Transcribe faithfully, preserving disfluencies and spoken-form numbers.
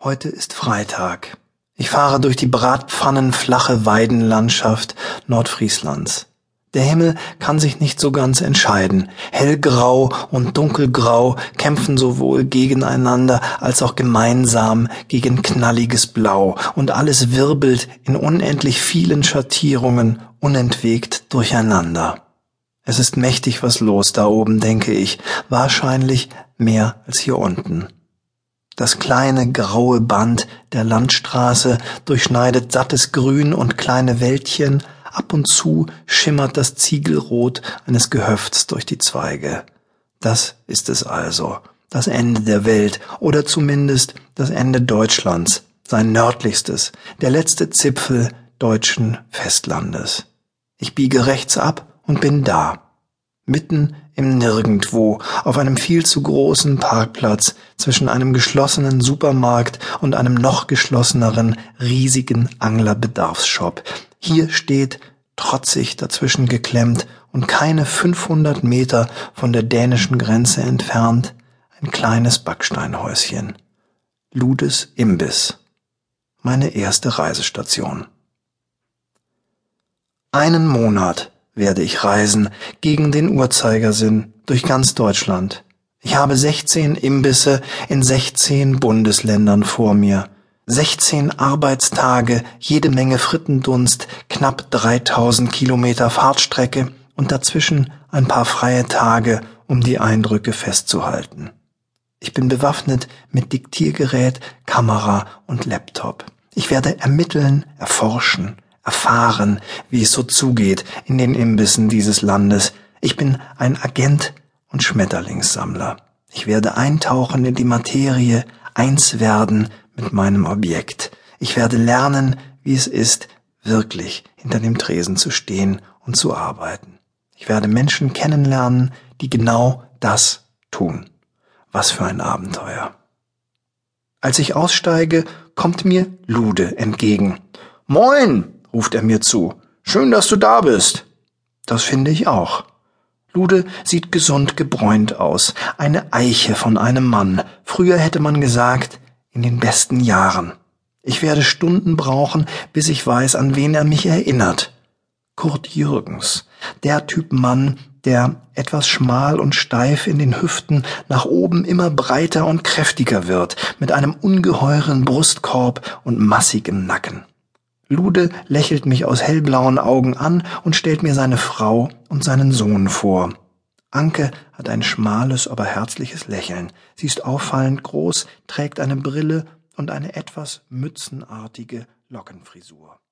Heute ist Freitag. Ich fahre durch die bratpfannenflache Weidenlandschaft Nordfrieslands. Der Himmel kann sich nicht so ganz entscheiden. Hellgrau und dunkelgrau kämpfen sowohl gegeneinander als auch gemeinsam gegen knalliges Blau, und alles wirbelt in unendlich vielen Schattierungen unentwegt durcheinander. Es ist mächtig was los da oben, denke ich, wahrscheinlich mehr als hier unten. Das kleine graue Band der Landstraße durchschneidet sattes Grün und kleine Wäldchen, ab und zu schimmert das Ziegelrot eines Gehöfts durch die Zweige. Das ist es also, das Ende der Welt, oder zumindest das Ende Deutschlands, sein nördlichstes, der letzte Zipfel deutschen Festlandes. Ich biege rechts ab und bin da, mitten im Nirgendwo, auf einem viel zu großen Parkplatz zwischen einem geschlossenen Supermarkt und einem noch geschlosseneren, riesigen Anglerbedarfsshop. Hier steht, trotzig dazwischen geklemmt und keine fünfhundert Meter von der dänischen Grenze entfernt, ein kleines Backsteinhäuschen. Ludes Imbiss. Meine erste Reisestation. Einen Monat werde ich reisen, gegen den Uhrzeigersinn, durch ganz Deutschland. Ich habe sechzehn Imbisse in sechzehn Bundesländern vor mir. sechzehn Arbeitstage, jede Menge Frittendunst, knapp dreitausend Kilometer Fahrtstrecke und dazwischen ein paar freie Tage, um die Eindrücke festzuhalten. Ich bin bewaffnet mit Diktiergerät, Kamera und Laptop. Ich werde ermitteln, erforschen, erfahren, wie es so zugeht in den Imbissen dieses Landes. Ich bin ein Agent und Schmetterlingssammler. Ich werde eintauchen in die Materie, eins werden mit meinem Objekt. Ich werde lernen, wie es ist, wirklich hinter dem Tresen zu stehen und zu arbeiten. Ich werde Menschen kennenlernen, die genau das tun. Was für ein Abenteuer. Als ich aussteige, kommt mir Lude entgegen. »Moin«, ruft er mir zu. »Schön, dass du da bist.« Das finde ich auch. Lude sieht gesund gebräunt aus. Eine Eiche von einem Mann. Früher hätte man gesagt, in den besten Jahren. Ich werde Stunden brauchen, bis ich weiß, an wen er mich erinnert. Kurt Jürgens. Der Typ Mann, der etwas schmal und steif in den Hüften, nach oben immer breiter und kräftiger wird, mit einem ungeheuren Brustkorb und massigem Nacken. Lude lächelt mich aus hellblauen Augen an und stellt mir seine Frau und seinen Sohn vor. Anke hat ein schmales, aber herzliches Lächeln. Sie ist auffallend groß, trägt eine Brille und eine etwas mützenartige Lockenfrisur.